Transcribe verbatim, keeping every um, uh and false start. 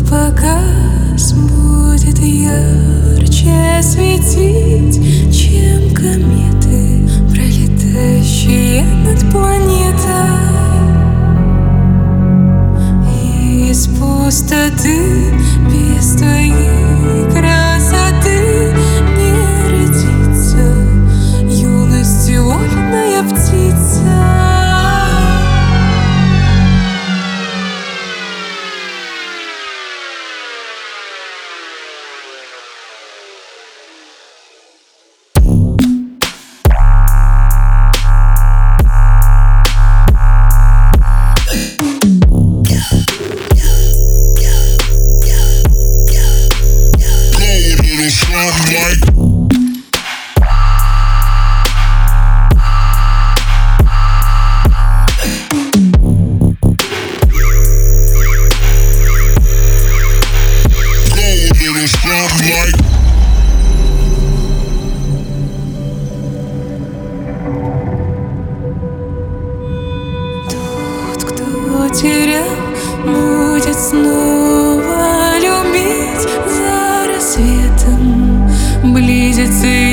напоказ будет ярче светить, чем кометы, пролетающие над планетой. И из пустоты без твоей красоты не родится юности вольная птица. Тот, кто терял, будет снова любить. За рассветом близится